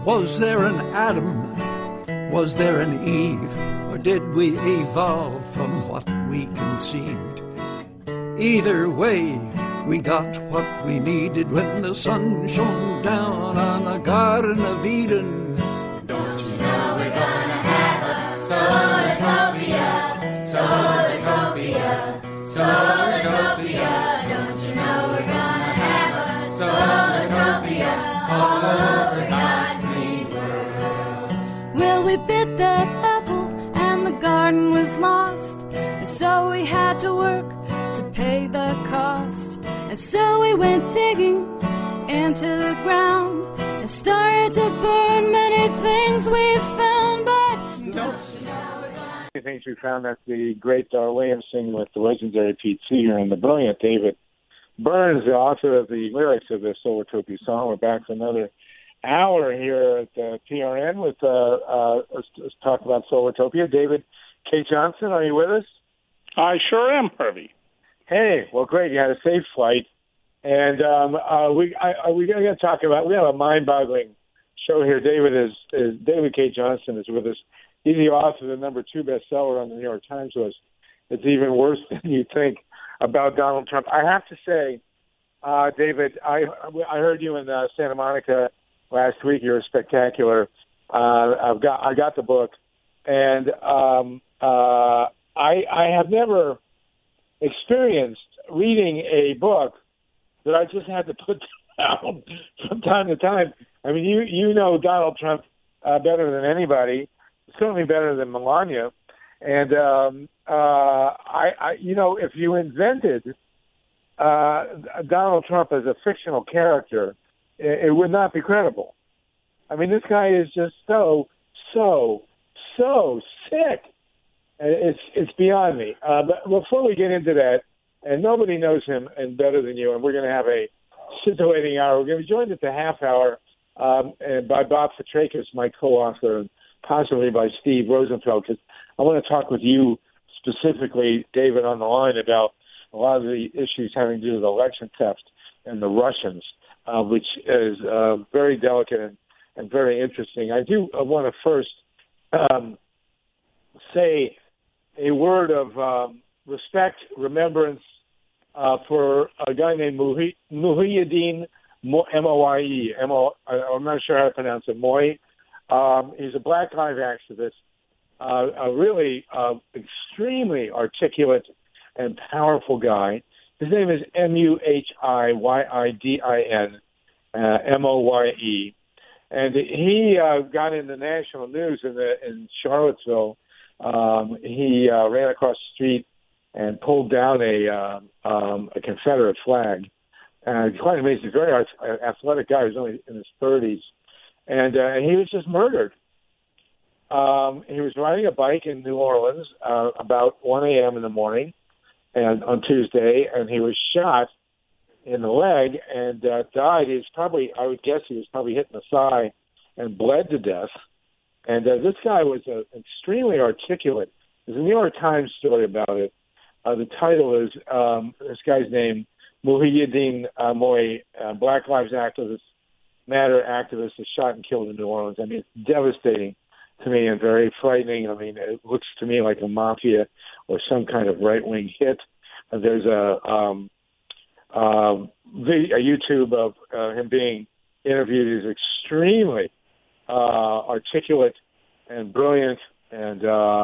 Was there an Adam? Was there an Eve? Or did we evolve from what we conceived? Either way, we got what we needed when the sun shone down on the Garden of Eden. Don't you know we're gonna have a Solartopia, Solartopia, Solartopia. Don't you know we're gonna have a Solartopia all over God's green world? Well, we bit that apple and the garden was lost, and so we had to work to pay the cost. And so we went digging into the ground and started to burn many things we found, but don't you know we're gonna... Many things we found that the great Darlene singing with the legendary Pete Seeger and the brilliant David Burns, the author of the lyrics of the Solartopia song. We're back for another hour here at PRN with let's talk about Solartopia. David K. Johnson, are you with us? I sure am, Harvey. Hey, well, great. You had a safe flight. And we're going to talk about, we have a mind-boggling show here. David K. Johnson is with us. He's the author of the #2 bestseller on the New York Times list. It's even worse than you think about Donald Trump. I have to say, David, I heard you in Santa Monica last week. You were spectacular. I got the book, and I have never experienced reading a book that I just had to put down from time to time. I mean, you know Donald Trump better than anybody, certainly better than Melania. And if you invented Donald Trump as a fictional character, it would not be credible. I mean, this guy is just so sick. It's beyond me. But before we get into that, and nobody knows him and better than you, and we're going to have a scintillating hour. We're going to be joined at the half hour and by Bob Fitrakis, my co-author, and possibly by Steve Rosenfeld, because I want to talk with you specifically, David, on the line about a lot of the issues having to do with election theft and the Russians, which is very delicate and very interesting. I do want to first say a word of respect, remembrance for a guy named Muhyiddin, M-O-Y-E. I'm not sure how to pronounce it, Moy. He's a Black Lives activist, a really extremely articulate and powerful guy. His name is Muhyiddin, M-O-Y-E. And he got in the national news in Charlottesville. He ran across the street and pulled down a Confederate flag. Quite amazing. Very athletic guy. He was only in his 30s. And he was just murdered. He was riding a bike in New Orleans about 1 a.m. in the morning and on Tuesday, and he was shot in the leg and died. I would guess he was probably hit in the thigh and bled to death. And this guy was extremely articulate. There's a New York Times story about it. The title is, this guy's name, Muhyiddin Moy, Black Lives Matter activist, is shot and killed in New Orleans. I mean, it's devastating to me and very frightening. I mean, it looks to me like a mafia or some kind of right-wing hit. There's a YouTube of him being interviewed. He's extremely articulate and brilliant, and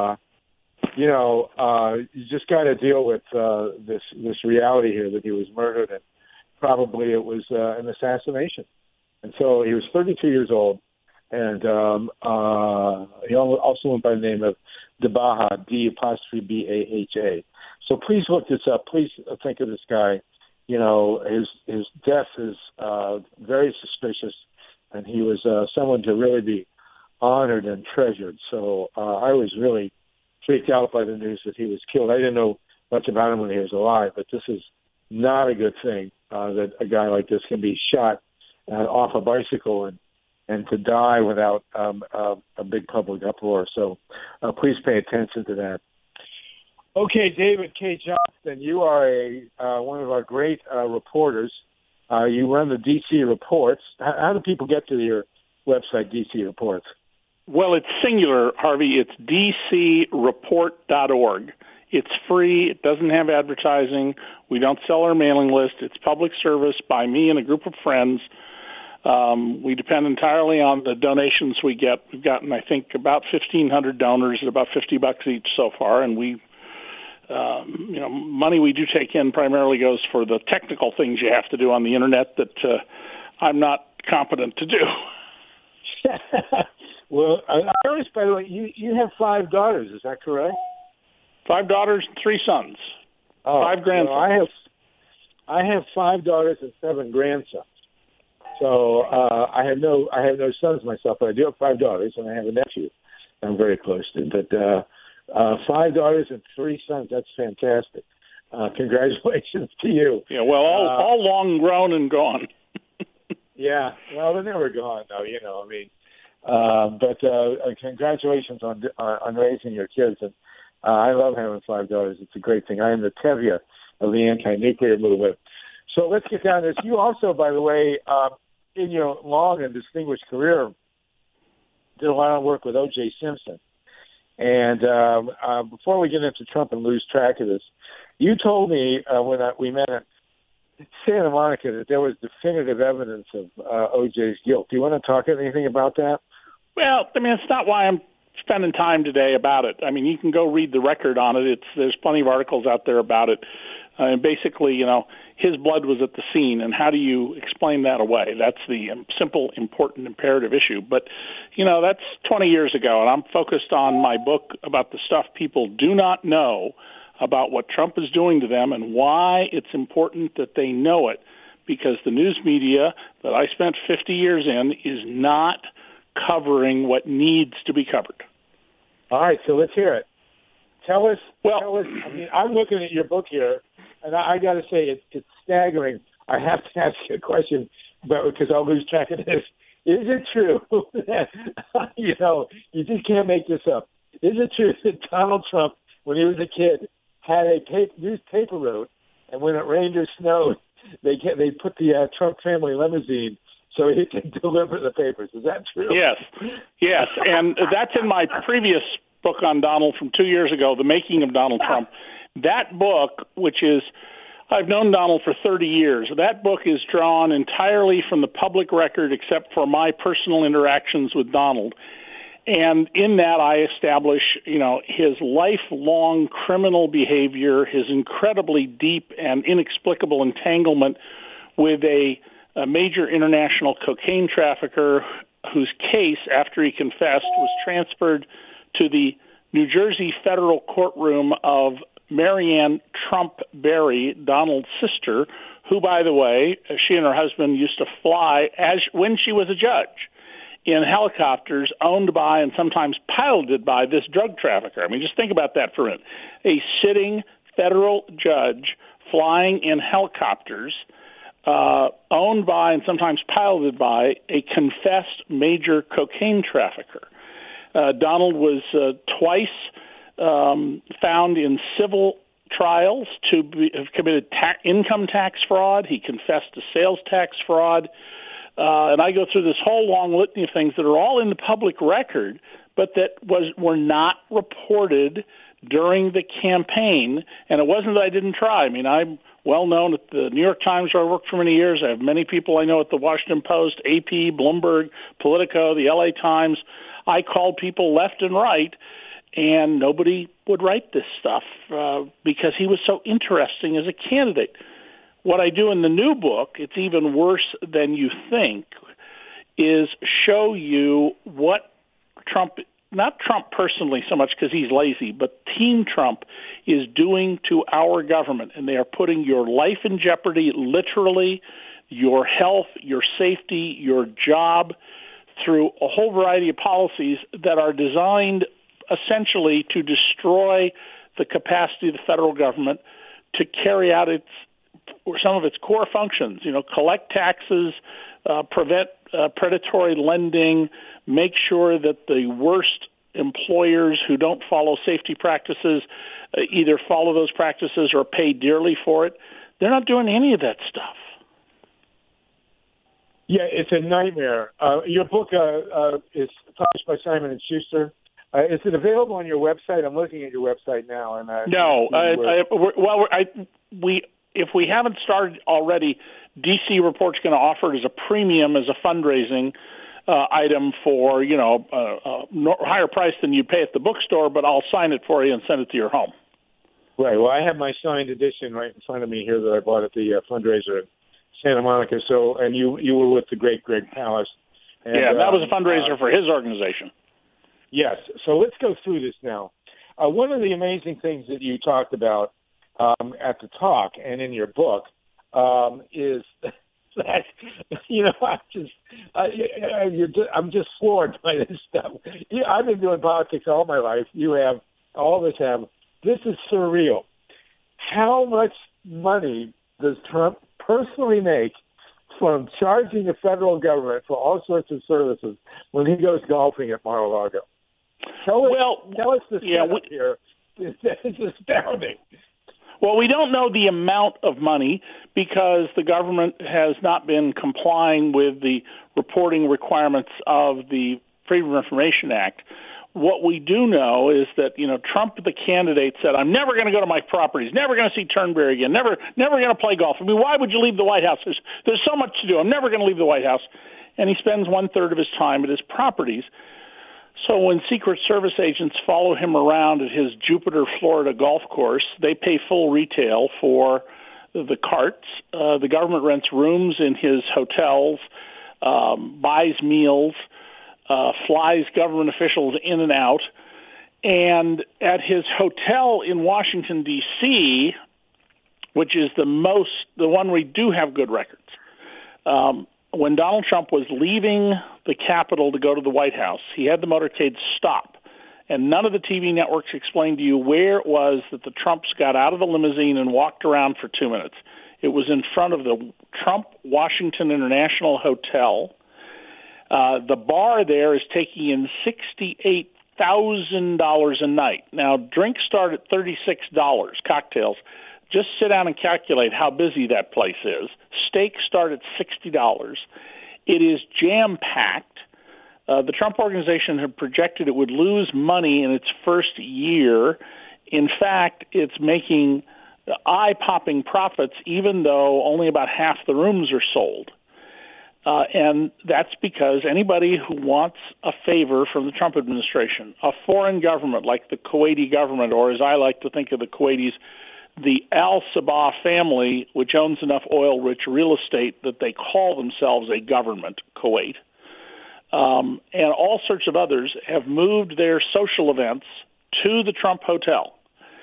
you just got to deal with this reality here that he was murdered, and probably it was an assassination. And so he was 32 years old, and he also went by the name of Dabaha, D''B''A''H''A. So please look this up. Please think of this guy. You know, his death is very suspicious, and he was someone to really be honored and treasured. So I was really freaked out by the news that he was killed. I didn't know much about him when he was alive, but this is not a good thing that a guy like this can be shot off a bicycle and to die without a big public uproar. So please pay attention to that. Okay, David K. Johnston, you are one of our great reporters. You run the D.C. Reports. How do people get to your website, DC Reports? Well, it's singular, Harvey. It's dcreport.org. It's free. It doesn't have advertising. We don't sell our mailing list. It's public service by me and a group of friends. We depend entirely on the donations we get. We've gotten, I think, about 1,500 donors at about $50 each so far, and we, money we do take in primarily goes for the technical things you have to do on the internet that I'm not competent to do. Well, I noticed, by the way, you have 5 daughters. Is that correct? 5 daughters and 3 sons. 5 grandsons. Well, I have 5 daughters and 7 grandsons. So I have no sons myself, but I do have 5 daughters, and I have a nephew I'm very close to. But 5 daughters and 3 sons, that's fantastic. Congratulations to you. Yeah, well, all long grown and gone. Yeah, well, they're never gone, though, But congratulations on raising your kids. And I love having 5 daughters. It's a great thing. I am the Tevye of the anti-nuclear movement. So let's get down to this. You also, by the way, in your long and distinguished career, did a lot of work with O.J. Simpson. And before we get into Trump and lose track of this, you told me when we met at Santa Monica that there was definitive evidence of O.J.'s guilt. Do you want to talk anything about that? Well, it's not why I'm spending time today about it. You can go read the record on it. There's plenty of articles out there about it. Basically, his blood was at the scene, and how do you explain that away? That's the simple, important, imperative issue. But, that's 20 years ago, and I'm focused on my book about the stuff people do not know about what Trump is doing to them and why it's important that they know it, because the news media that I spent 50 years in is not covering what needs to be covered. All right, so let's hear it. Tell us. I'm looking at your book here, and I got to say it's staggering. I have to ask you a question, but because I'll lose track of this. Is it true that, you just can't make this up. Is it true that Donald Trump, when he was a kid, had a used paper route, and when it rained or snowed, they put the Trump family limousine so he could deliver the papers? Is that true? Yes, and that's in my previous book on Donald from 2 years ago, The Making of Donald Trump. That book, which is, I've known Donald for 30 years. That book is drawn entirely from the public record except for my personal interactions with Donald. And in that, I establish, his lifelong criminal behavior, his incredibly deep and inexplicable entanglement with a major international cocaine trafficker whose case, after he confessed, was transferred to the New Jersey federal courtroom of Marianne Trump Berry, Donald's sister, who, by the way, she and her husband used to fly when she was a judge in helicopters owned by and sometimes piloted by this drug trafficker. Just think about that for a minute. A sitting federal judge flying in helicopters owned by and sometimes piloted by a confessed major cocaine trafficker. Donald was twice found in civil trials to have committed income tax fraud. He confessed to sales tax fraud. And I go through this whole long litany of things that are all in the public record, but that were not reported during the campaign. And it wasn't that I didn't try. I'm well known at the New York Times, where I worked for many years. I have many people I know at the Washington Post, AP, Bloomberg, Politico, the LA Times. I called people left and right, and nobody would write this stuff because he was so interesting as a candidate. What I do in the new book, it's even worse than you think, is show you what Trump, not Trump personally so much because he's lazy, but Team Trump is doing to our government. And they are putting your life in jeopardy, literally, your health, your safety, your job, through a whole variety of policies that are designed essentially to destroy the capacity of the federal government to carry out some of its core functions, collect taxes, prevent predatory lending, make sure that the worst employers who don't follow safety practices either follow those practices or pay dearly for it. They're not doing any of that stuff. Yeah, it's a nightmare. Your book is published by Simon & Schuster. Is it available on your website? I'm looking at your website now. And no. If we haven't started already, DC Report's going to offer it as a premium, as a fundraising item for, higher price than you pay at the bookstore, but I'll sign it for you and send it to your home. Right. Well, I have my signed edition right in front of me here that I bought at the fundraiser in Santa Monica. So, and you were with the great Greg Palast. And, that was a fundraiser for his organization. Yes. So let's go through this now. One of the amazing things that you talked about at the talk and in your book is that, I'm just floored by this stuff. I've been doing politics all my life. You have, all of us have. This is surreal. How much money does Trump personally make from charging the federal government for all sorts of services when he goes golfing at Mar-a-Lago? Tell us the setup here. It's astounding. Well, we don't know the amount of money because the government has not been complying with the reporting requirements of the Freedom of Information Act. What we do know is that, Trump, the candidate, said, I'm never going to go to my properties, never going to see Turnberry again, never going to play golf. I mean, why would you leave the White House? There's so much to do. I'm never going to leave the White House. And he spends 1/3 of his time at his properties. So when Secret Service agents follow him around at his Jupiter, Florida golf course, they pay full retail for the carts. The government rents rooms in his hotels, buys meals, flies government officials in and out. And at his hotel in Washington, D.C., which is the one we do have good records, when Donald Trump was leaving the Capitol to go to the White House, he had the motorcade stop. And none of the TV networks explained to you where it was that the Trumps got out of the limousine and walked around for 2 minutes. It was in front of the Trump Washington International Hotel. The bar there is taking in $68,000 a night. Now, drinks start at $36, cocktails. Just sit down and calculate how busy that place is. Steaks start at $60. It is jam-packed. The Trump Organization had projected it would lose money in its first year. In fact, it's making eye-popping profits, even though only about half the rooms are sold. And that's because anybody who wants a favor from the Trump administration, a foreign government like the Kuwaiti government, or as I like to think of the Kuwaitis, the Al-Sabah family, which owns enough oil-rich real estate that they call themselves a government, Kuwait, and all sorts of others have moved their social events to the Trump Hotel.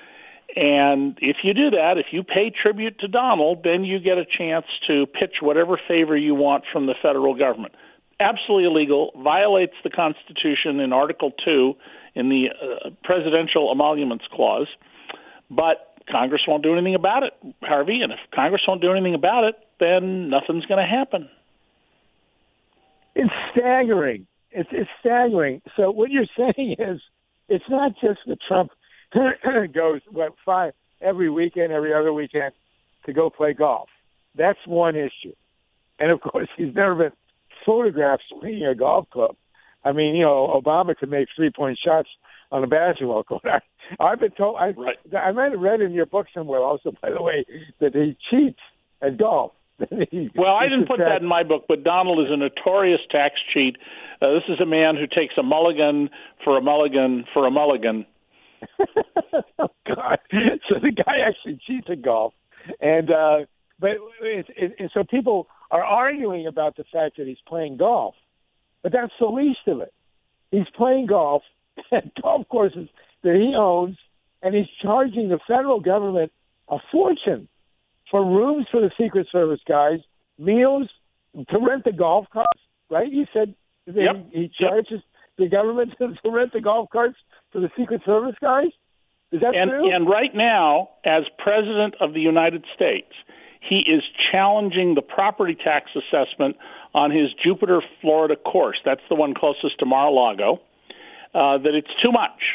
And if you do that, if you pay tribute to Donald, then you get a chance to pitch whatever favor you want from the federal government. Absolutely illegal, violates the Constitution in Article 2 in the Presidential Emoluments Clause, but Congress won't do anything about it, Harvey, and if Congress won't do anything about it, then nothing's going to happen. It's staggering. It's staggering. So what you're saying is it's not just that Trump goes, every weekend, every other weekend to go play golf. That's one issue. And, of course, he's never been photographed swinging a golf club. I mean, Obama could make three-point shots on a basketball court. I've been told, I might have read in your book somewhere also, by the way, that he cheats at golf. Well, I didn't put that in my book, but Donald is a notorious tax cheat. This is a man who takes a mulligan for a mulligan for a mulligan. Oh, God. So the guy actually cheats at golf. And so people are arguing about the fact that he's playing golf. But that's the least of it. He's playing golf at golf courses that he owns, and he's charging the federal government a fortune for rooms for the Secret Service guys, meals, to rent the golf carts, right? You said he charges the government to rent the golf carts for the Secret Service guys? Is that true? And right now, as President of the United States, he is challenging the property tax assessment on his Jupiter, Florida course. That's the one closest to Mar-a-Lago. That it's too much.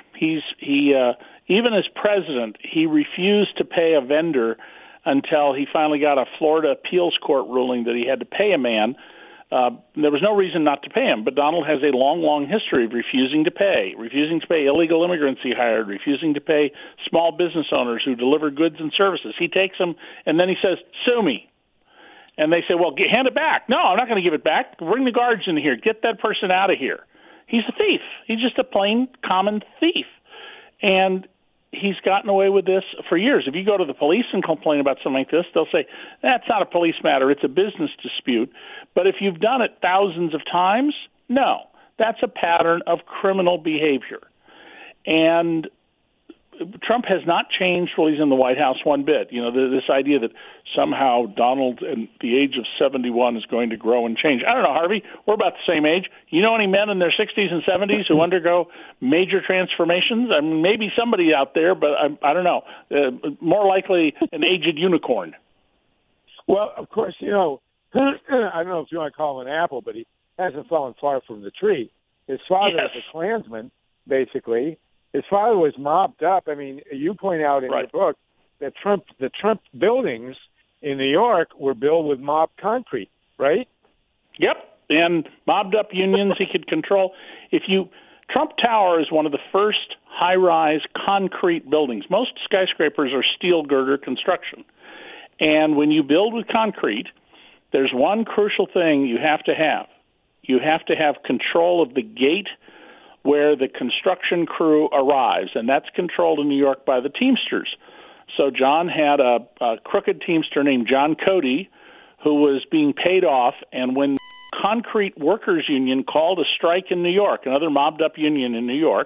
Even as president, he refused to pay a vendor until he finally got a Florida appeals court ruling that he had to pay a man There was no reason not to pay him, but Donald has a long, long history of refusing to pay illegal immigrants he hired, refusing to pay small business owners who deliver goods and services. He takes them, and then he says, sue me. And they say, well, hand it back. No, I'm not going to give it back. Bring the guards in here. Get that person out of here. He's a thief. He's just a plain, common thief. And he's gotten away with this for years. If you go to the police and complain about something like this, they'll say, that's not a police matter, it's a business dispute. But if you've done it thousands of times, no, that's a pattern of criminal behavior. And Trump has not changed while he's in the White House one bit. You know, this idea that somehow Donald at the age of 71 is going to grow and change. I don't know, Harvey. We're about the same age. You know any men in their 60s and 70s who undergo major transformations? I mean, maybe somebody out there, but I don't know. More likely an aged unicorn. Well, of course, you know, I don't know if you want to call him an apple, but he hasn't fallen far from the tree. His father was a Klansman, basically. His father was mobbed up. I mean, you point out in your book that the Trump buildings in New York were built with mob concrete, right? Yep, and mobbed up unions he could control. Trump Tower is one of the first high-rise concrete buildings. Most skyscrapers are steel girder construction. And when you build with concrete, there's one crucial thing you have to have. You have to have control of the gate where the construction crew arrives, and that's controlled in New York by the Teamsters. So John had a crooked Teamster named John Cody who was being paid off, and when Concrete Workers Union called a strike in New York, another mobbed-up union in New York,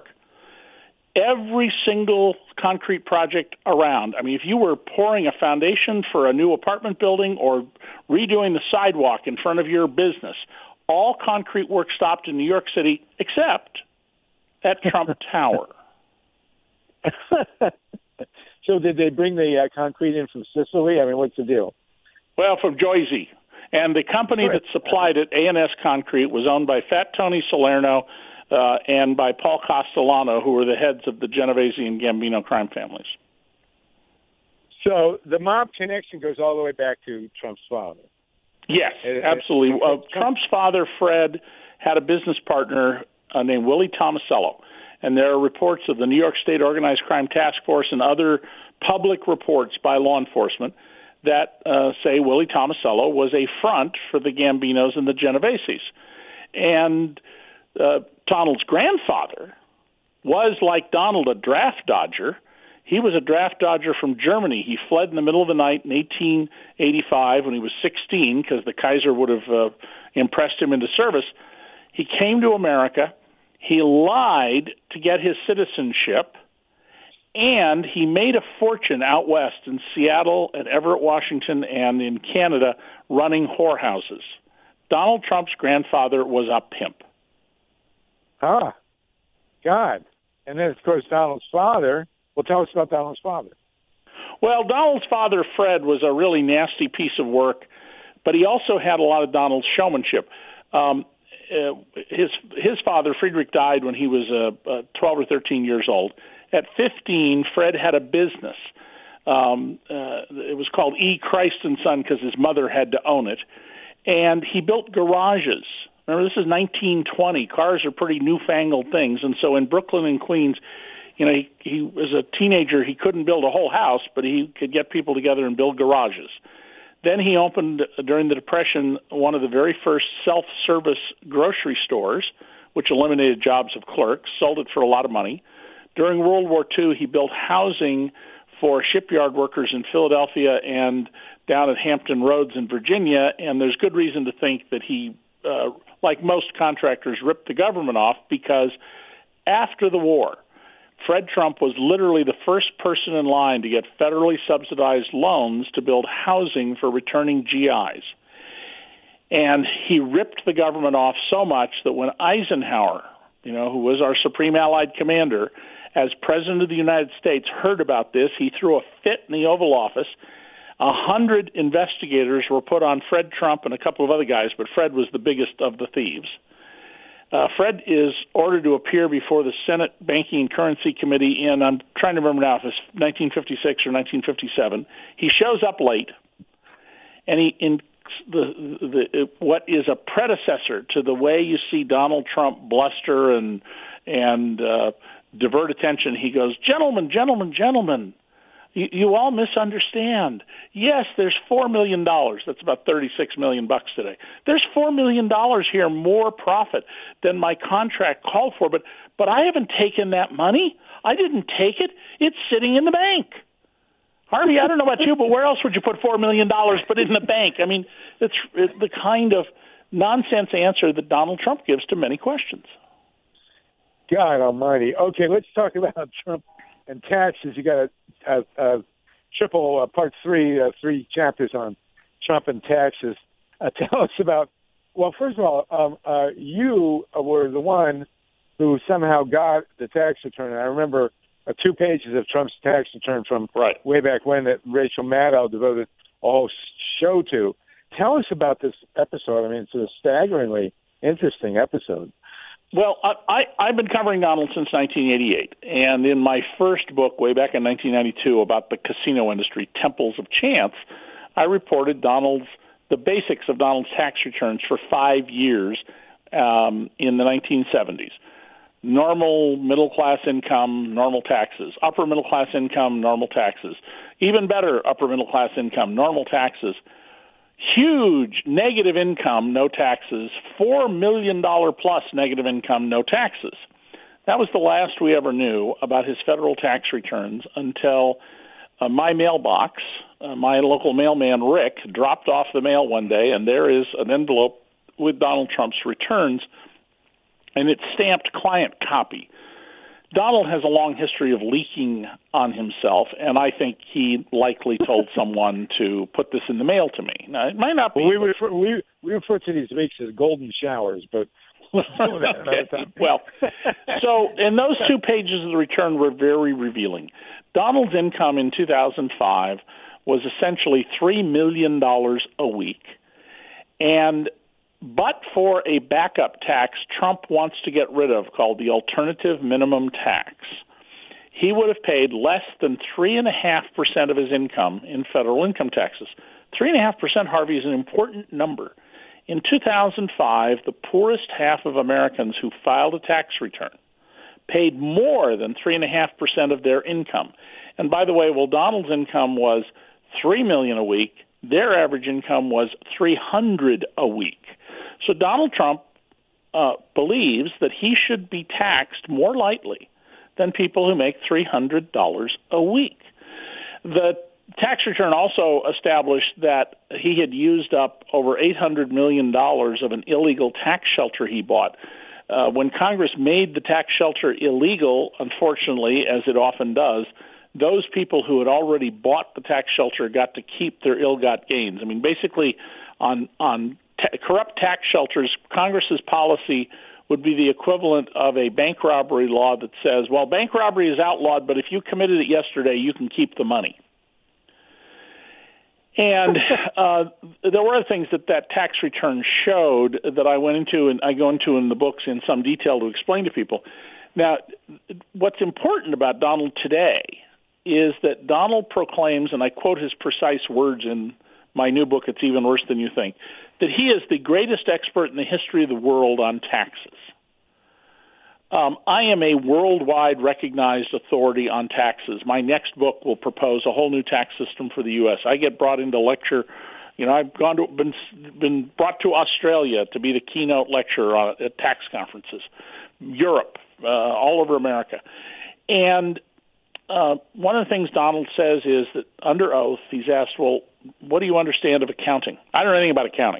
every single concrete project around, I mean, if you were pouring a foundation for a new apartment building or redoing the sidewalk in front of your business, all concrete work stopped in New York City except at Trump Tower. So did they bring the concrete in from Sicily? I mean, what's the deal? Well, from Jersey. And the company that supplied it, A&S Concrete, was owned by Fat Tony Salerno and by Paul Castellano, who were the heads of the Genovese and Gambino crime families. So the mob connection goes all the way back to Trump's father. Yes, absolutely. Trump's father, Fred, had a business partner named Willie Tomasello. And there are reports of the New York State Organized Crime Task Force and other public reports by law enforcement that say Willie Tomasello was a front for the Gambinos and the Genoveses. And Donald's grandfather was, like Donald, a draft dodger. He was a draft dodger from Germany. He fled in the middle of the night in 1885 when he was 16 because the Kaiser would have impressed him into service. He came to America. He lied to get his citizenship, and he made a fortune out west in Seattle, at Everett, Washington, and in Canada running whorehouses. Donald Trump's grandfather was a pimp. Ah, God. And then, of course, Donald's father. Well, tell us about Donald's father. Well, Donald's father, Fred, was a really nasty piece of work, but he also had a lot of Donald's showmanship. His father, Friedrich, died when he was 12 or 13 years old. At 15, Fred had a business. It was called E. Christ and Son because his mother had to own it. And he built garages. Remember, this is 1920. Cars are pretty newfangled things. And so in Brooklyn and Queens, you know, he was a teenager. He couldn't build a whole house, but he could get people together and build garages. Then he opened, during the Depression, one of the very first self-service grocery stores, which eliminated jobs of clerks, sold it for a lot of money. During World War II, he built housing for shipyard workers in Philadelphia and down at Hampton Roads in Virginia, and there's good reason to think that he, like most contractors, ripped the government off because after the war, Fred Trump was literally the first person in line to get federally subsidized loans to build housing for returning GIs. And he ripped the government off so much that when Eisenhower, you know, who was our supreme allied commander, as president of the United States, heard about this, he threw a fit in the Oval Office. 100 investigators were put on Fred Trump and a couple of other guys, but Fred was the biggest of the thieves. Fred is ordered to appear before the Senate Banking and Currency Committee in, I'm trying to remember now if it's 1956 or 1957. He shows up late, and he what is a predecessor to the way you see Donald Trump bluster and divert attention. He goes, gentlemen, you all misunderstand. Yes, there's $4 million. That's about $36 million today. There's $4 million here more profit than my contract called for, but I haven't taken that money. I didn't take it. It's sitting in the bank. Harvey, I don't know about you, but where else would you put $4 million but in the bank? I mean, it's the kind of nonsense answer that Donald Trump gives to many questions. God almighty. Okay, let's talk about Trump and taxes. You got a triple part three chapters on Trump and taxes. Tell us about, well, first of all, you were the one who somehow got the tax return. And I remember 2 pages of Trump's tax return from way back when that Rachel Maddow devoted a whole show to. Tell us about this episode. I mean, it's a staggeringly interesting episode. Well, I've been covering Donald since 1988, and in my first book way back in 1992 about the casino industry, Temples of Chance, I reported the basics of Donald's tax returns for 5 years in the 1970s. Normal middle-class income, normal taxes. Upper middle-class income, normal taxes. Even better, upper middle-class income, normal taxes. Huge negative income, no taxes. $4 million plus negative income, no taxes. That was the last we ever knew about his federal tax returns until my mailbox, my local mailman, Rick, dropped off the mail one day, and there is an envelope with Donald Trump's returns, and it's stamped client copy. Donald has a long history of leaking on himself, and I think he likely told someone to put this in the mail to me. Now, it might not be. Well, we refer to these weeks as golden showers, but let's do that another time. Well, so, and those 2 pages of the return were very revealing. Donald's income in 2005 was essentially $3 million a week, but for a backup tax Trump wants to get rid of called the alternative minimum tax, he would have paid less than 3.5% of his income in federal income taxes. 3.5%, Harvey, is an important number. In 2005, the poorest half of Americans who filed a tax return paid more than 3.5% of their income. And by the way, while Donald's income was $3 million a week, their average income was $300 a week. So Donald Trump believes that he should be taxed more lightly than people who make $300 a week. The tax return also established that he had used up over $800 million of an illegal tax shelter he bought. When Congress made the tax shelter illegal, unfortunately, as it often does, those people who had already bought the tax shelter got to keep their ill-got gains. I mean, basically, on corrupt tax shelters, Congress's policy would be the equivalent of a bank robbery law that says, well, bank robbery is outlawed, but if you committed it yesterday, you can keep the money. And there were other things that tax return showed that I went into, and I go into in the books in some detail to explain to people. Now, what's important about Donald today is that Donald proclaims, and I quote his precise words in my new book, It's Even Worse Than You Think, that he is the greatest expert in the history of the world on taxes. I am a worldwide recognized authority on taxes. My next book will propose a whole new tax system for the U.S. I get brought in to lecture. I've been brought to Australia to be the keynote lecturer at tax conferences, Europe, all over America. And one of the things Donald says is that under oath, he's asked, well, what do you understand of accounting? I don't know anything about accounting.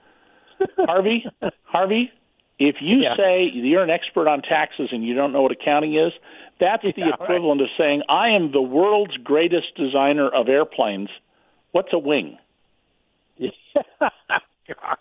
Harvey, if you say you're an expert on taxes and you don't know what accounting is, that's the equivalent of saying, I am the world's greatest designer of airplanes. What's a wing? God.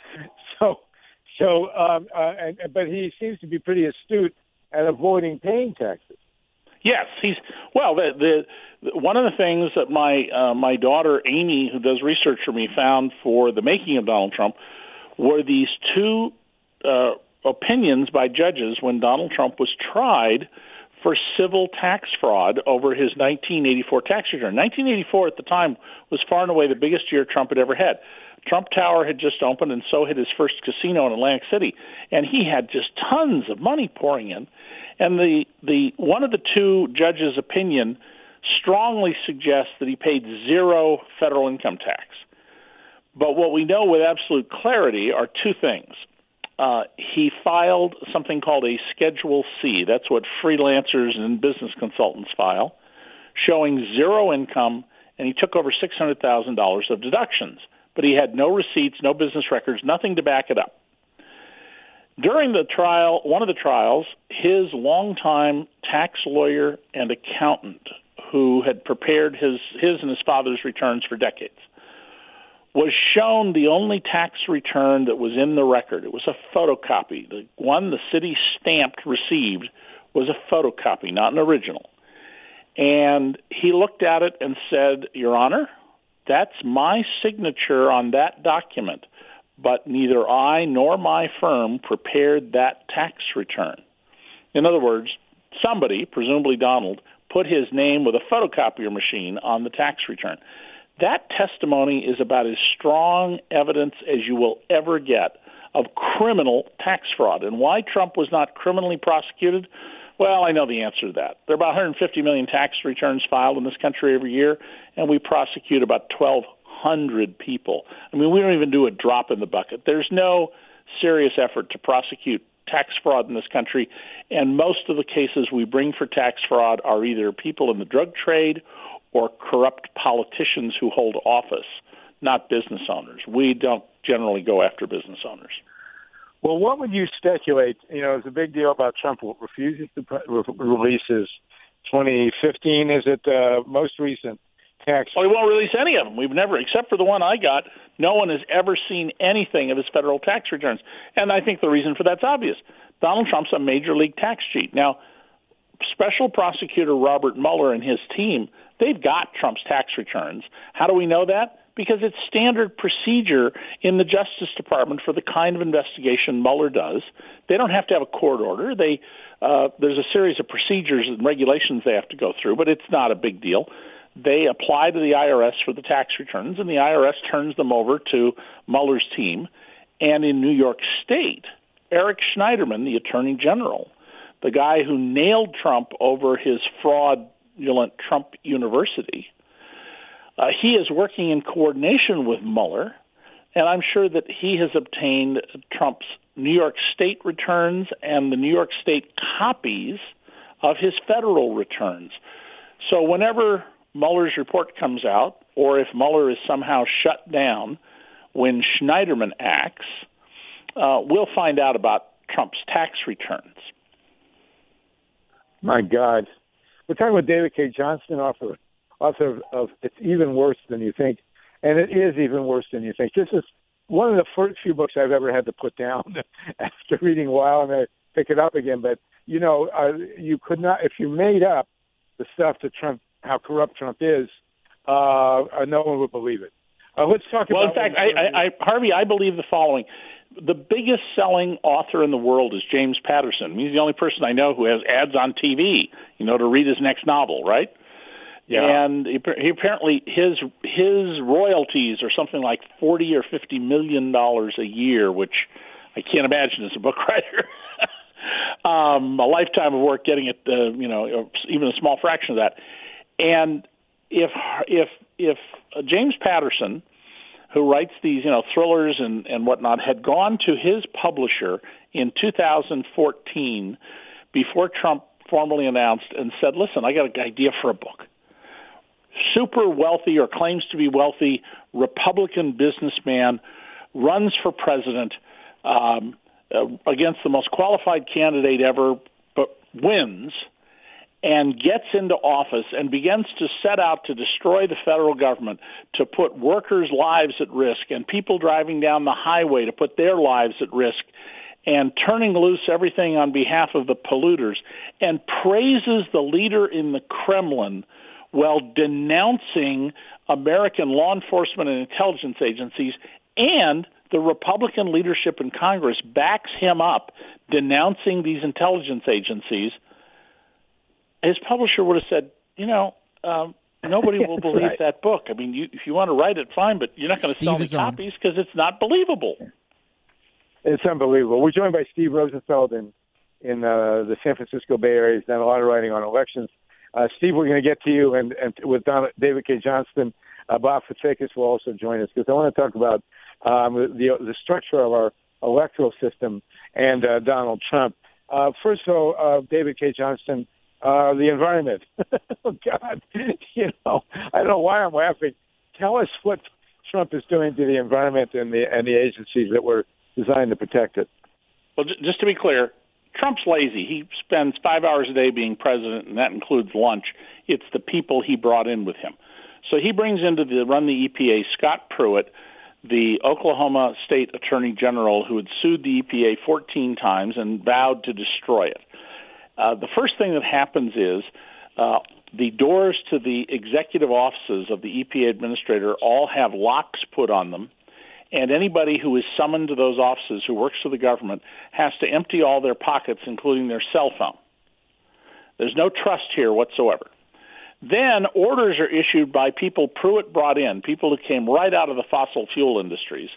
But he seems to be pretty astute at avoiding paying taxes. Yes, the one of the things that my daughter Amy, who does research for me, found for the making of Donald Trump were these 2 opinions by judges when Donald Trump was tried for civil tax fraud over his 1984 tax return. 1984 at the time was far and away the biggest year Trump had ever had. Trump Tower had just opened, and so had his first casino in Atlantic City, and he had just tons of money pouring in. And the one of the two judges' opinion strongly suggests that he paid zero federal income tax. But what we know with absolute clarity are two things. He filed something called a Schedule C. That's what freelancers and business consultants file, showing zero income, and he took over $600,000 of deductions. But he had no receipts, no business records, nothing to back it up. During the trial, one of the trials, his longtime tax lawyer and accountant, who had prepared his and his father's returns for decades, was shown the only tax return that was in the record. It was a photocopy. The one the city stamped received was a photocopy, not an original. And he looked at it and said, Your Honor, that's my signature on that document, but neither I nor my firm prepared that tax return. In other words, somebody, presumably Donald, put his name with a photocopier machine on the tax return. That testimony is about as strong evidence as you will ever get of criminal tax fraud. And why Trump was not criminally prosecuted? Well, I know the answer to that. There are about 150 million tax returns filed in this country every year, and we prosecute about 1,200 people. I mean, we don't even do a drop in the bucket. There's no serious effort to prosecute tax fraud in this country, and most of the cases we bring for tax fraud are either people in the drug trade or corrupt politicians who hold office, not business owners. We don't generally go after business owners. Well, what would you speculate? You know, it's a big deal about Trump refuses to release his 2015, is it most recent tax? Well, he won't release any of them. We've never, except for the one I got, no one has ever seen anything of his federal tax returns. And I think the reason for that's obvious. Donald Trump's a major league tax cheat. Now, Special Prosecutor Robert Mueller and his team, they've got Trump's tax returns. How do we know that? Because it's standard procedure in the Justice Department for the kind of investigation Mueller does. They don't have to have a court order. There's a series of procedures and regulations they have to go through, but it's not a big deal. They apply to the IRS for the tax returns, and the IRS turns them over to Mueller's team. And in New York State, Eric Schneiderman, the Attorney General, the guy who nailed Trump over his fraudulent Trump University, he is working in coordination with Mueller, and I'm sure that he has obtained Trump's New York State returns and the New York State copies of his federal returns. So whenever Mueller's report comes out, or if Mueller is somehow shut down when Schneiderman acts, we'll find out about Trump's tax returns. My God. We're talking with David Cay Johnston, author of It's Even Worse Than You Think, and it is even worse than you think. This is one of the first few books I've ever had to put down after reading a while, and I pick it up again. But, you know, you could not, if you made up the stuff that Trump, how corrupt Trump is, no one would believe it. Let's talk about... Well, in fact, Harvey, I believe the following. The biggest selling author in the world is James Patterson. He's the only person I know who has ads on TV, to read his next novel, right? Yeah. And he apparently his royalties are something like $40 or $50 million a year, which I can't imagine as a book writer. A lifetime of work getting it, even a small fraction of that. And if James Patterson, who writes these, thrillers and whatnot, had gone to his publisher in 2014 before Trump formally announced and said, listen, I got an idea for a book. Super wealthy or claims to be wealthy Republican businessman runs for president against the most qualified candidate ever, but wins and gets into office and begins to set out to destroy the federal government, to put workers' lives at risk and people driving down the highway to put their lives at risk, and turning loose everything on behalf of the polluters, and praises the leader in the Kremlin while denouncing American law enforcement and intelligence agencies, and the Republican leadership in Congress backs him up denouncing these intelligence agencies, his publisher would have said, nobody will believe right. that book. I mean, if you want to write it, fine, but you're not going to sell any copies because it's not believable. It's unbelievable. We're joined by Steve Rosenfeld in the San Francisco Bay Area. He's done a lot of writing on elections. Steve, we're going to get to you, and with David K. Johnston, Bob Fitrakis will also join us, because I want to talk about the structure of our electoral system and Donald Trump. First of all, David K. Johnston, the environment. Oh, God. I don't know why I'm laughing. Tell us what Trump is doing to the environment and the agencies that were designed to protect it. Well, just to be clear, Trump's lazy. He spends 5 hours a day being president, and that includes lunch. It's the people he brought in with him. So he brings in to run the EPA Scott Pruitt, the Oklahoma State Attorney General, who had sued the EPA 14 times and vowed to destroy it. The first thing that happens is the doors to the executive offices of the EPA administrator all have locks put on them, and anybody who is summoned to those offices who works for the government has to empty all their pockets, including their cell phone. There's no trust here whatsoever. Then orders are issued by people Pruitt brought in, people who came right out of the fossil fuel industries,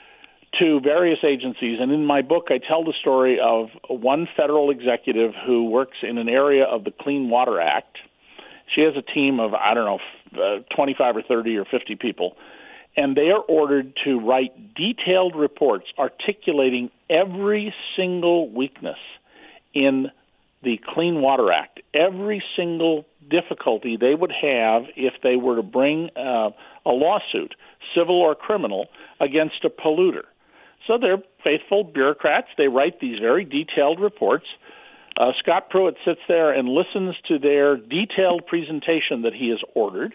to various agencies. And in my book, I tell the story of one federal executive who works in an area of the Clean Water Act. She has a team of, 25 or 30 or 50 people. And they are ordered to write detailed reports articulating every single weakness in the Clean Water Act, every single difficulty they would have if they were to bring a lawsuit, civil or criminal, against a polluter. So they're faithful bureaucrats. They write these very detailed reports. Scott Pruitt sits there and listens to their detailed presentation that he has ordered.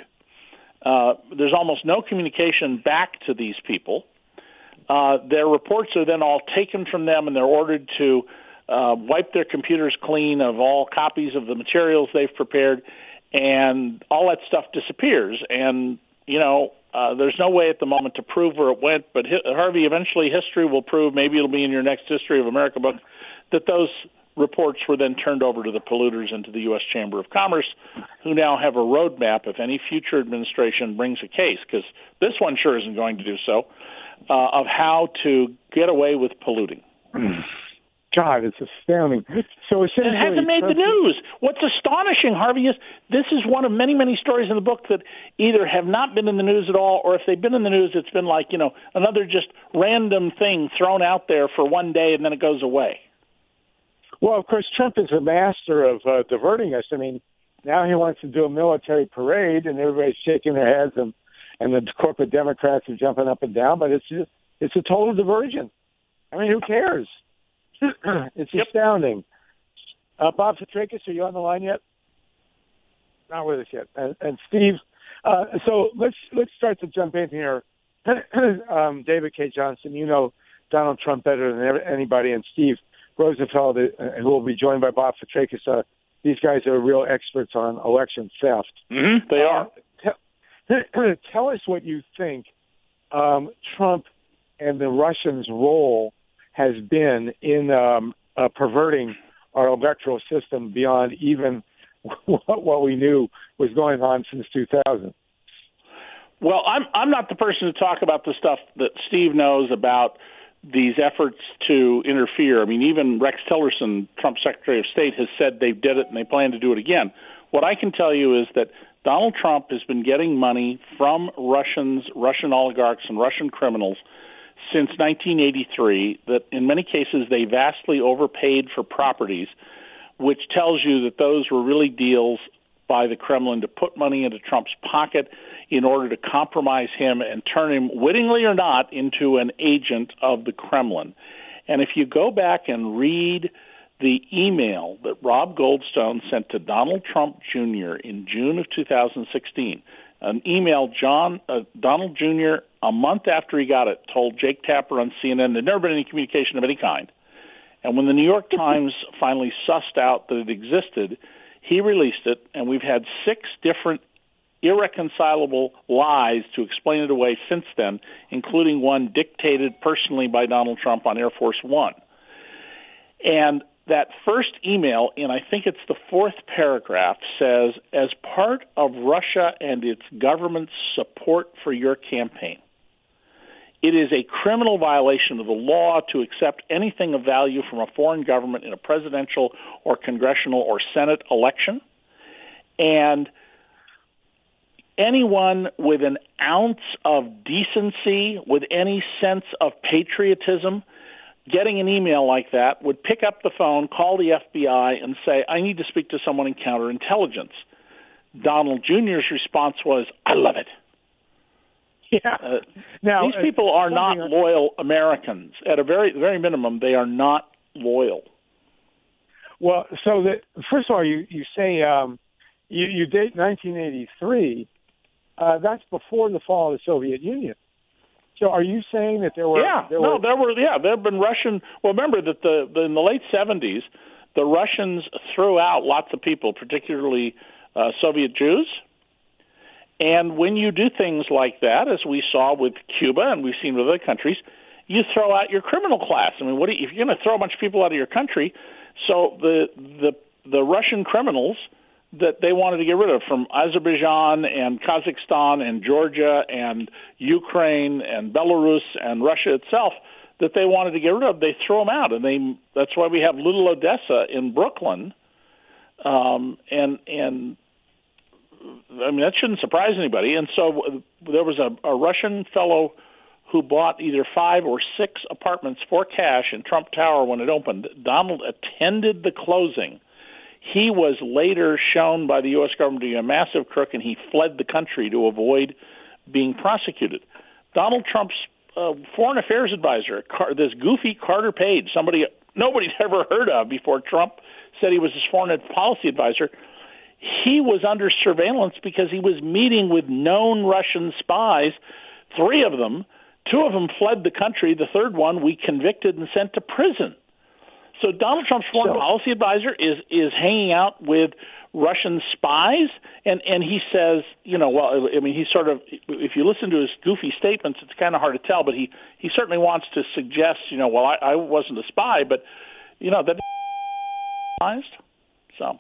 There's almost no communication back to these people. Their reports are then all taken from them, and they're ordered to wipe their computers clean of all copies of the materials they've prepared, and all that stuff disappears. And, there's no way at the moment to prove where it went, but Harvey, eventually history will prove, maybe it'll be in your next History of America book, that those reports were then turned over to the polluters and to the U.S. Chamber of Commerce, who now have a roadmap if any future administration brings a case, because this one sure isn't going to do so, of how to get away with polluting. God, it's astounding. So it hasn't made the news. What's astonishing, Harvey, is this is one of many, many stories in the book that either have not been in the news at all, or if they've been in the news, it's been like, another just random thing thrown out there for one day and then it goes away. Well, of course, Trump is a master of diverting us. I mean, now he wants to do a military parade, and everybody's shaking their heads, and the corporate Democrats are jumping up and down, but it's a total diversion. I mean, who cares? It's astounding. Bob Fitrakis, are you on the line yet? Not with us yet. And Steve, so let's start to jump in here. David K. Johnston, you know Donald Trump better than anybody, and Steve Rosenfeld, who will be joined by Bob Fitrakis. These guys are real experts on election theft. Mm-hmm, they are. Tell us what you think Trump and the Russians' role has been in perverting our electoral system beyond even what we knew was going on since 2000. Well, I'm not the person to talk about the stuff that Steve knows about these efforts to interfere. I mean, even Rex Tillerson, Trump's Secretary of State, has said they did it and they plan to do it again. What I can tell you is that Donald Trump has been getting money from Russian oligarchs and Russian criminals since 1983, that in many cases they vastly overpaid for properties, which tells you that those were really deals by the Kremlin to put money into Trump's pocket in order to compromise him and turn him, wittingly or not, into an agent of the Kremlin. And if you go back and read the email that Rob Goldstone sent to Donald Trump Jr. in June of 2016, an email Donald Jr., a month after he got it, told Jake Tapper on CNN there'd never been any communication of any kind. And when the New York Times finally sussed out that it existed, he released it, and we've had 6 different irreconcilable lies to explain it away since then, including one dictated personally by Donald Trump on Air Force One. And that first email, and I think it's the fourth paragraph, says, as part of Russia and its government's support for your campaign, it is a criminal violation of the law to accept anything of value from a foreign government in a presidential or congressional or Senate election. And anyone with an ounce of decency, with any sense of patriotism, getting an email like that would pick up the phone, call the FBI, and say, I need to speak to someone in counterintelligence. Donald Jr.'s response was, I love it. Yeah. Now, these people are not loyal Americans. At a very, very minimum, they are not loyal. Well, so first of all, you say you date 1983. That's before the fall of the Soviet Union. So are you saying that there were... there have been Russian... Well, remember that in the late 70s, the Russians threw out lots of people, particularly Soviet Jews. And when you do things like that, as we saw with Cuba and we've seen with other countries, you throw out your criminal class. I mean, if you're going to throw a bunch of people out of your country, so the Russian criminals that they wanted to get rid of from Azerbaijan and Kazakhstan and Georgia and Ukraine and Belarus and Russia itself that they wanted to get rid of, they threw them out. And that's why we have Little Odessa in Brooklyn. And I mean, that shouldn't surprise anybody. And so there was a Russian fellow who bought either 5 or 6 apartments for cash in Trump Tower when it opened. Donald attended the closing. He was later shown by the U.S. government to be a massive crook, and he fled the country to avoid being prosecuted. Donald Trump's foreign affairs advisor, this goofy Carter Page, somebody nobody'd ever heard of before Trump said he was his foreign policy advisor, he was under surveillance because he was meeting with known Russian spies, 3 of them. 2 of them fled the country. The third one we convicted and sent to prison. So Donald Trump's foreign policy advisor is hanging out with Russian spies, and he says, well, I mean, he sort of, if you listen to his goofy statements, it's kind of hard to tell, but he certainly wants to suggest, well, I wasn't a spy, but, that so.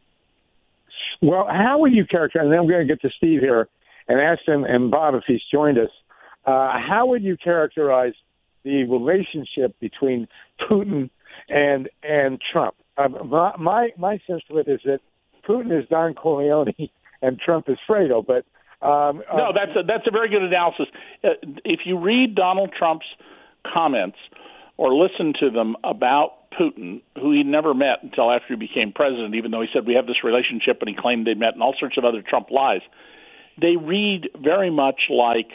Well, how would you characterize, and then I'm going to get to Steve here and ask him, and Bob, if he's joined us, how would you characterize the relationship between Putin and Trump? My sense of it is that Putin is Don Corleone and Trump is Fredo. But no, that's a very good analysis. If you read Donald Trump's comments or listen to them about Putin, who he never met until after he became president, even though he said we have this relationship and he claimed they'd met, and all sorts of other Trump lies, they read very much like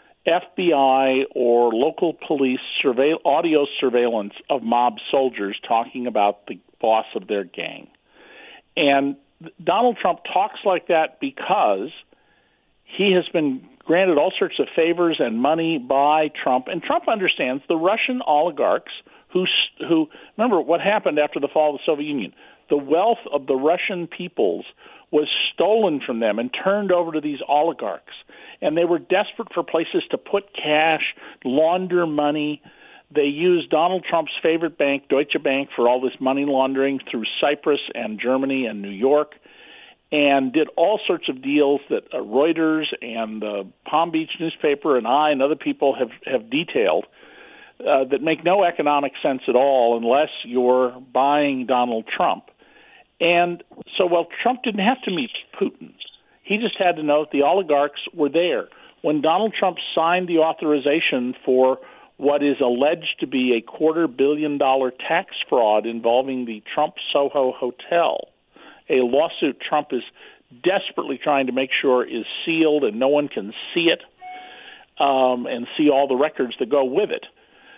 FBI or local police audio surveillance of mob soldiers talking about the boss of their gang. And Donald Trump talks like that because he has been granted all sorts of favors and money by Trump, and Trump understands the Russian oligarchs who remember what happened after the fall of the Soviet Union. The wealth of the Russian peoples was stolen from them and turned over to these oligarchs. And they were desperate for places to put cash, launder money. They used Donald Trump's favorite bank, Deutsche Bank, for all this money laundering through Cyprus and Germany and New York, and did all sorts of deals that Reuters and the Palm Beach newspaper and I and other people have detailed that make no economic sense at all unless you're buying Donald Trump. And so, Trump didn't have to meet Putin. He just had to know that the oligarchs were there. When Donald Trump signed the authorization for what is alleged to be a $250 million tax fraud involving the Trump Soho Hotel, a lawsuit Trump is desperately trying to make sure is sealed and no one can see it and see all the records that go with it,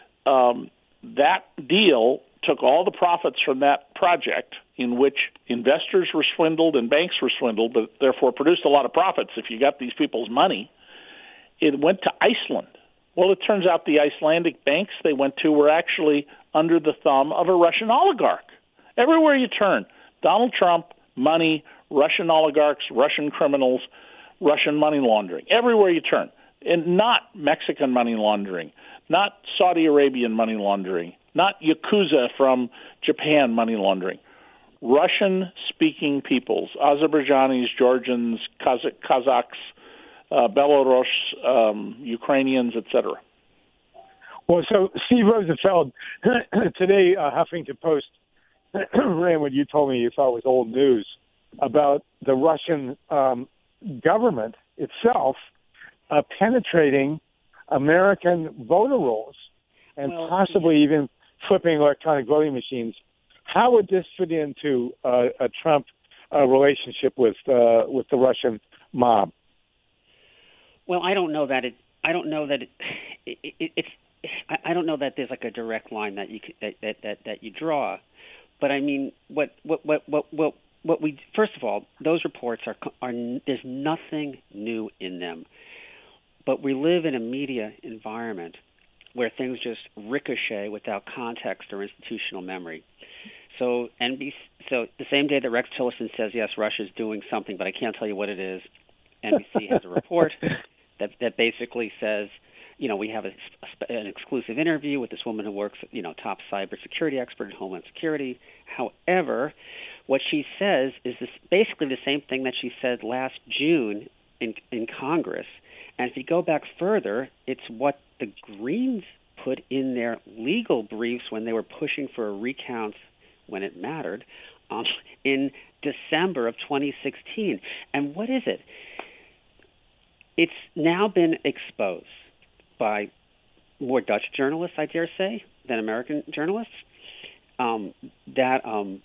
that deal took all the profits from that project, in which investors were swindled and banks were swindled, but therefore produced a lot of profits if you got these people's money. It went to Iceland. Well, it turns out the Icelandic banks they went to were actually under the thumb of a Russian oligarch. Everywhere you turn, Donald Trump, money, Russian oligarchs, Russian criminals, Russian money laundering. Everywhere you turn. And not Mexican money laundering, not Saudi Arabian money laundering, not Yakuza from Japan money laundering. Russian-speaking peoples, Azerbaijanis, Georgians, Kazakhs, Belarus, Ukrainians, etc. Well, so Steve Rosenfeld, today Huffington Post ran what you told me you thought was old news about the Russian government itself penetrating American voter rolls and possibly even flipping electronic voting machines. How would this fit into a Trump relationship with the Russian mob? Well, I don't know that I don't know that I don't know that there's like a direct line that you that you draw, but I mean, what we first of all, those reports are there's nothing new in them, but we live in a media environment where things just ricochet without context or institutional memory. So the same day that Rex Tillerson says, yes, Russia's doing something, but I can't tell you what it is, NBC has a report that basically says, we have an exclusive interview with this woman who works, top cybersecurity expert in Homeland Security. However, what she says is basically the same thing that she said last June in Congress. And if you go back further, it's what the Greens put in their legal briefs when they were pushing for a recount when it mattered in December of 2016. And what is it? It's now been exposed by more Dutch journalists, I dare say, than American journalists, that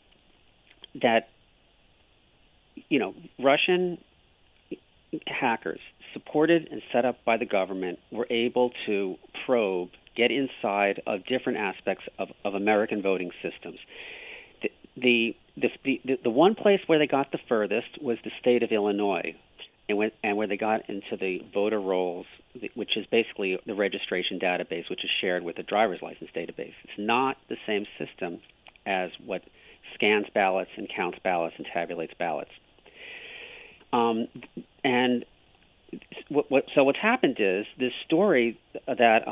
Russian hackers supported and set up by the government were able to probe, get inside of different aspects of American voting systems. The one place where they got the furthest was the state of Illinois, and where they got into the voter rolls, which is basically the registration database, which is shared with the driver's license database. It's not the same system as what scans ballots and counts ballots and tabulates ballots. And so what's happened is this story that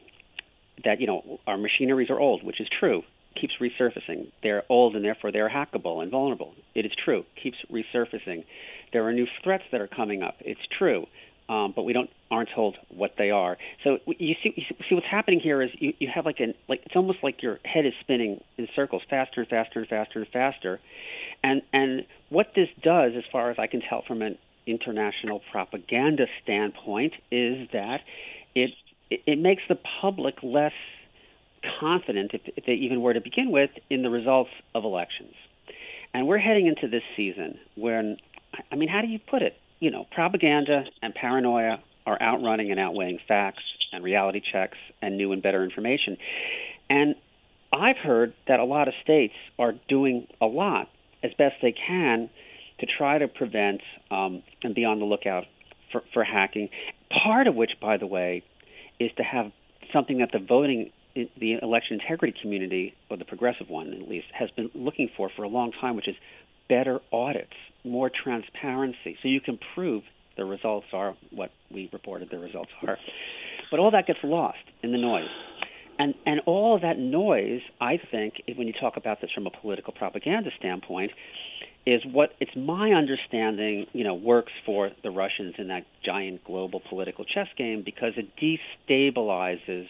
our machineries are old, which is true, keeps resurfacing. They're old and therefore they're hackable and vulnerable. It is true, keeps resurfacing. There are new threats that are coming up. It's true, but we aren't told what they are. So you see what's happening here is you have it's almost like your head is spinning in circles, faster and faster and faster and faster. And what this does, as far as I can tell from an international propaganda standpoint, is that it makes the public less confident, if they even were to begin with, in the results of elections. And we're heading into this season when, how do you put it? Propaganda and paranoia are outrunning and outweighing facts and reality checks and new and better information. And I've heard that a lot of states are doing a lot as best they can to try to prevent and be on the lookout for hacking, part of which, by the way, is to have something that the election integrity community, or the progressive one at least, has been looking for a long time, which is better audits, more transparency, so you can prove the results are what we reported the results are. But all that gets lost in the noise. And all of that noise, I think, when you talk about this from a political propaganda standpoint, is what it's my understanding, works for the Russians in that giant global political chess game, because it destabilizes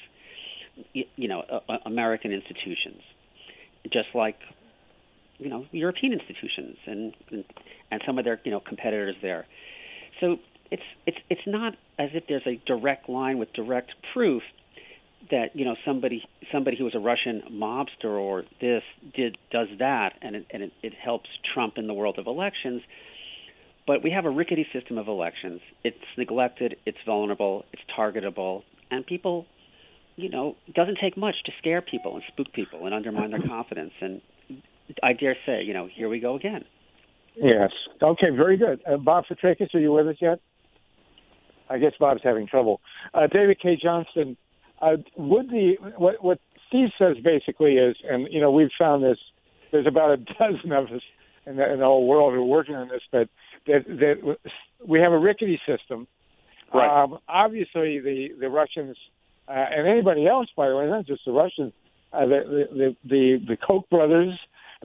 American institutions, just like European institutions and some of their competitors there. So it's not as if there's a direct line with direct proof that somebody who was a Russian mobster or does that, and it helps Trump in the world of elections. But we have a rickety system of elections. It's neglected, it's vulnerable, it's targetable, and people, it doesn't take much to scare people and spook people and undermine their confidence. And I dare say, here we go again. Yes. Okay, very good. Bob Fitrakis, are you with us yet? I guess Bob's having trouble. David K. Johnston, what Steve says basically is, and we've found this, there's about a dozen of us in the whole world who are working on this, but that we have a rickety system. Right. Obviously, the Russians and anybody else, by the way, not just the Russians, the Koch brothers,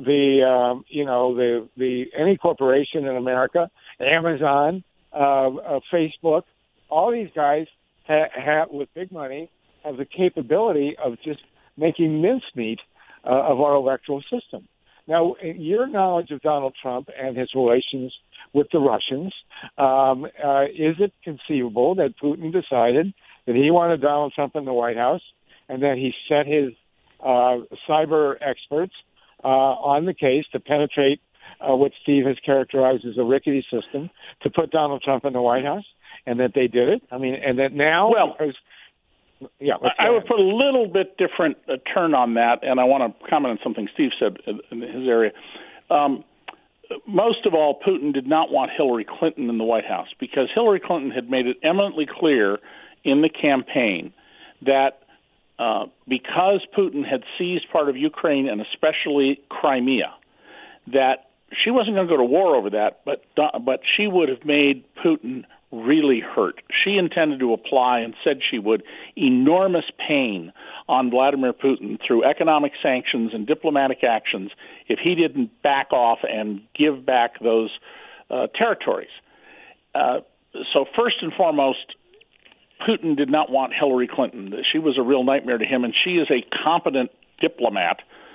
the any corporation in America, Amazon, Facebook, all these guys have with big money have the capability of just making mincemeat of our electoral system. Now, your knowledge of Donald Trump and his relations with the Russians, is it conceivable that Putin decided that he wanted Donald Trump in the White House and that he set his cyber experts on the case to penetrate what Steve has characterized as a rickety system to put Donald Trump in the White House, and that they did it? I mean, and that now... Well, because, I would put a little bit different turn on that, and I want to comment on something Steve said in his area. Most of all, Putin did not want Hillary Clinton in the White House because Hillary Clinton had made it eminently clear in the campaign that because Putin had seized part of Ukraine and especially Crimea, that she wasn't going to go to war over that, but she would have made Putin really hurt. She intended to apply, and said she would, enormous pain on Vladimir Putin through economic sanctions and diplomatic actions if he didn't back off and give back those territories. So first and foremost, Putin did not want Hillary Clinton. She was a real nightmare to him, and she is a competent diplomat,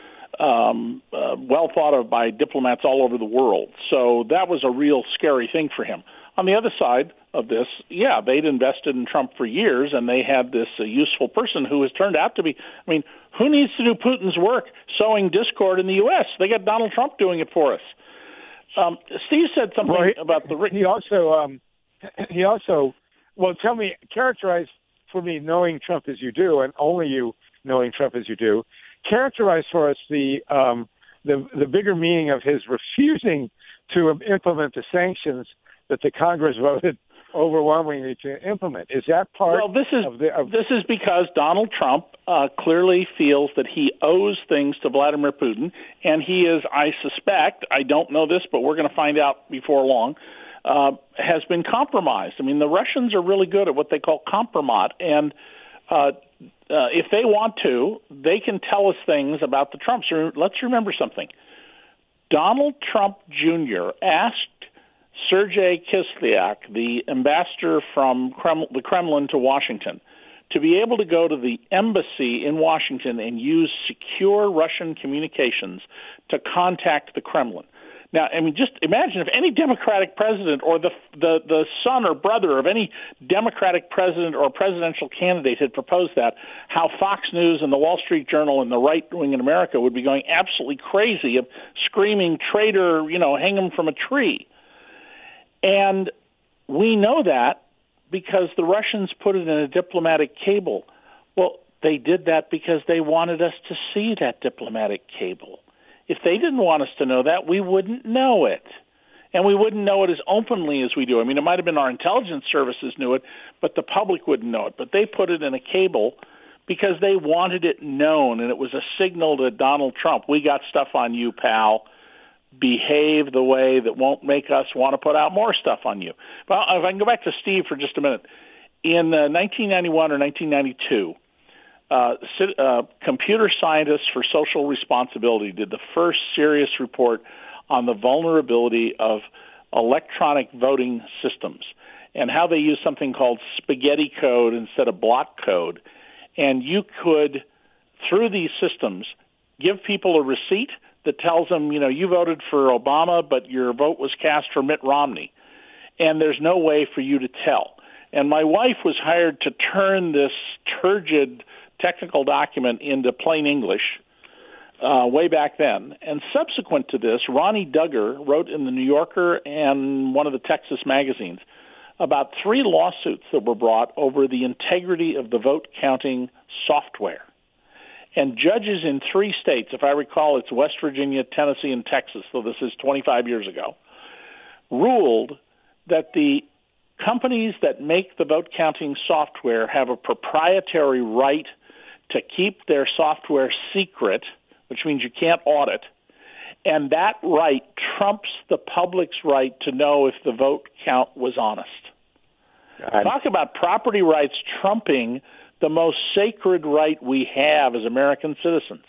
well thought of by diplomats all over the world. So that was a real scary thing for him. On the other side of this, they'd invested in Trump for years, and they had this useful person who has turned out to be, I mean, who needs to do Putin's work sowing discord in the U.S.? They got Donald Trump doing it for us. Steve said something about the... He also, well, tell me, characterize for me, knowing Trump as you do, and only you knowing Trump as you do, characterize for us the bigger meaning of his refusing to implement the sanctions that the Congress voted overwhelmingly to implement. Is that part of this is because Donald Trump clearly feels that he owes things to Vladimir Putin, and he is, I suspect, I don't know this, but we're going to find out before long, has been compromised. I mean, the Russians are really good at what they call compromat, and if they want to, they can tell us things about the Trumps. Let's remember something. Donald Trump Jr. asked Sergei Kislyak, the ambassador from the Kremlin to Washington, to be able to go to the embassy in Washington and use secure Russian communications to contact the Kremlin. Now, I mean, just imagine if any Democratic president or the son or brother of any Democratic president or presidential candidate had proposed that, how Fox News and the Wall Street Journal and the right wing in America would be going absolutely crazy of screaming, traitor, hang him from a tree. And we know that because the Russians put it in a diplomatic cable. Well, they did that because they wanted us to see that diplomatic cable. If they didn't want us to know that, we wouldn't know it. And we wouldn't know it as openly as we do. I mean, it might have been our intelligence services knew it, but the public wouldn't know it. But they put it in a cable because they wanted it known, and it was a signal to Donald Trump, we got stuff on you, pal. Behave the way that won't make us want to put out more stuff on you. Well, if I can go back to Steve for just a minute. In 1991 or 1992, computer scientists for social responsibility did the first serious report on the vulnerability of electronic voting systems and how they use something called spaghetti code instead of block code. And you could, through these systems, give people a receipt that tells them, you voted for Obama, but your vote was cast for Mitt Romney. And there's no way for you to tell. And my wife was hired to turn this turgid technical document into plain English way back then. And subsequent to this, Ronnie Duggar wrote in the New Yorker and one of the Texas magazines about 3 lawsuits that were brought over the integrity of the vote counting software. And judges in 3 states, if I recall, it's West Virginia, Tennessee, and Texas, so this is 25 years ago, ruled that the companies that make the vote counting software have a proprietary right to keep their software secret, which means you can't audit, and that right trumps the public's right to know if the vote count was honest. Talk about property rights trumping the most sacred right we have as American citizens.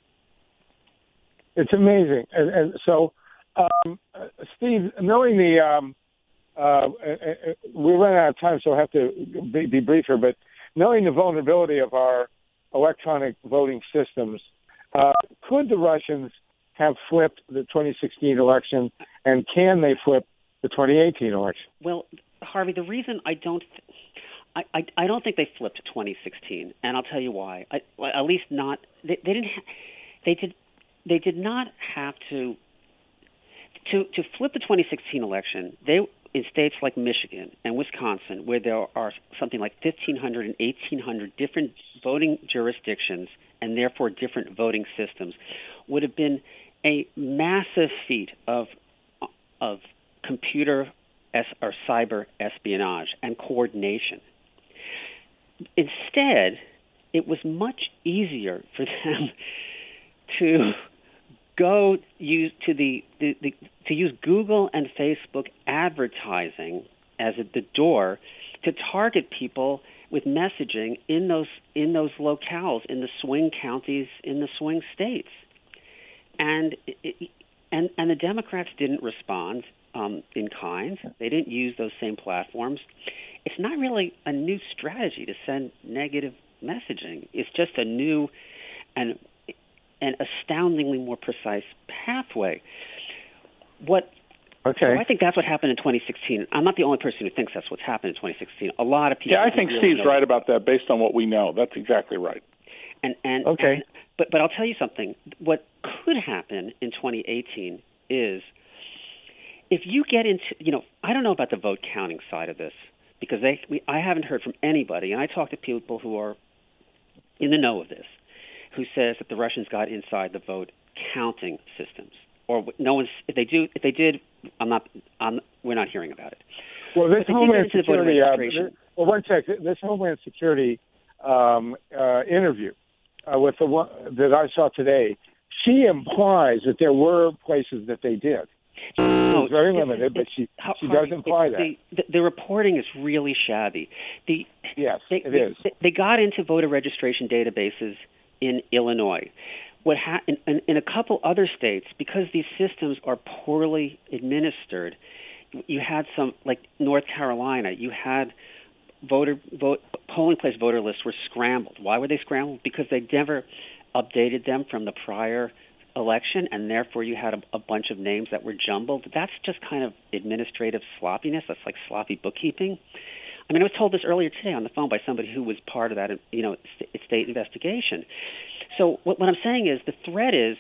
It's amazing. And so, Steve, knowing the we run out of time, so I have to be brief here, but knowing the vulnerability of our electronic voting systems, could the Russians have flipped the 2016 election, and can they flip the 2018 election? Well, Harvey, the reason I don't think they flipped 2016, and I'll tell you why. At least not. They did not have to flip the 2016 election. They, in states like Michigan and Wisconsin, where there are something like 1,500 and 1,800 different voting jurisdictions and therefore different voting systems, would have been a massive feat of computer or cyber espionage and coordination. Instead, it was much easier for them to go use to use Google and Facebook advertising as at the door to target people with messaging in those locales, in the swing counties, in the swing states, and the Democrats didn't respond in kind. They didn't use those same platforms. It's not really a new strategy to send negative messaging. It's just a new and astoundingly more precise pathway. So I think that's what happened in 2016. I'm not the only person who thinks that's what's happened in 2016. A lot of people. Yeah, I think really Steve's right about that based on what we know. That's exactly right. But I'll tell you something. What could happen in 2018 is if you get into, I don't know about the vote counting side of this because I haven't heard from anybody, and I talk to people who are in the know of this, who says that the Russians got inside the vote counting systems, or no one's. If they did, we're not hearing about it. Well, this Homeland Security. One sec. This Homeland Security interview with the one that I saw today, she implies that there were places that they did. It's very limited, but she does imply that. The reporting is really shabby. Yes, it is. They got into voter registration databases in Illinois. In a couple other states, because these systems are poorly administered, you had some, like North Carolina, you had polling place voter lists were scrambled. Why were they scrambled? Because they never updated them from the prior election, and therefore you had a bunch of names that were jumbled. That's just kind of administrative sloppiness. That's like sloppy bookkeeping. I mean, I was told this earlier today on the phone by somebody who was part of that, state investigation. So what I'm saying is the threat is,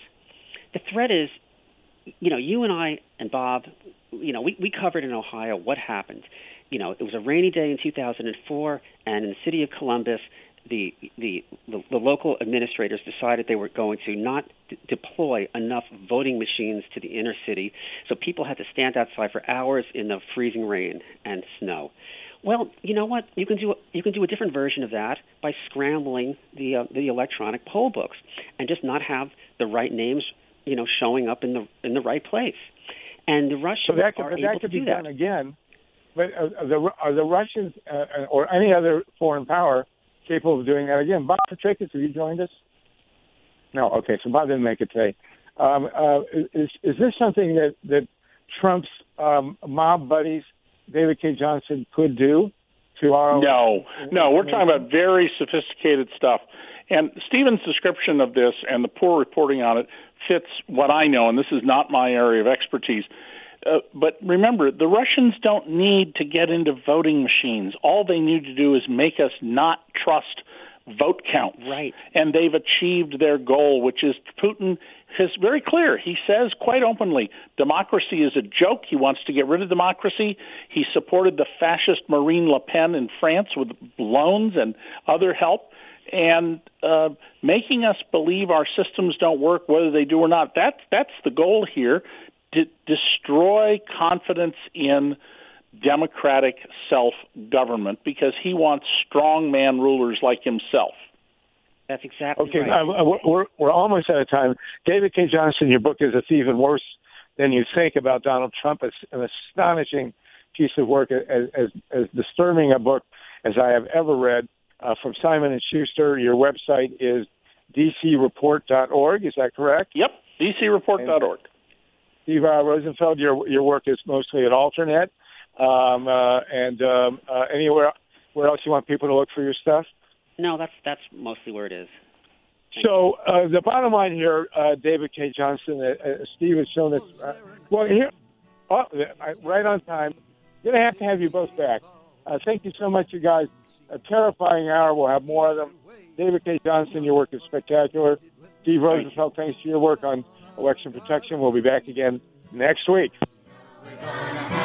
you and I and Bob, we covered in Ohio what happened. It was a rainy day in 2004, and in the city of Columbus, the local administrators decided they were going to not deploy enough voting machines to the inner city, so people had to stand outside for hours in the freezing rain and snow. Well, you know what? You can do a different version of that by scrambling the electronic poll books and just not have the right names, showing up in the right place. And the Russians are able to do that. That could be done again. But are the Russians or any other foreign power capable of doing that again? Bob Petrakis, have you joined us? No. Okay, so Bob didn't make it today. Is this something that Trump's mob buddies, David K. Johnson, could do to our... No, we're talking about very sophisticated stuff. And Stephen's description of this and the poor reporting on it fits what I know, and this is not my area of expertise. But remember, the Russians don't need to get into voting machines. All they need to do is make us not trust vote counts. Right. And they've achieved their goal, which is Putin is very clear. He says quite openly, democracy is a joke. He wants to get rid of democracy. He supported the fascist Marine Le Pen in France with loans and other help. And making us believe our systems don't work, whether they do or not, that's the goal here. Destroy confidence in democratic self-government because he wants strongman rulers like himself. That's exactly right. Okay, we're almost out of time. David K. Johnson, your book is It's Even Worse Than You Think about Donald Trump. It's an astonishing piece of work, as disturbing a book as I have ever read. from Simon & Schuster. Your website is dcreport.org. Is that correct? Yep, dcreport.org. Steve Rosenfeld, your work is mostly at Alternet. Anywhere where else you want people to look for your stuff? No, that's mostly where it is. So the bottom line here, David Cay Johnston, Steve has shown us. Right on time. Going to have you both back. Thank you so much, you guys. A terrifying hour. We'll have more of them. David Cay Johnston, your work is spectacular. Steve Rosenfeld, thanks to your work on election protection. We'll be back again next week. We're gonna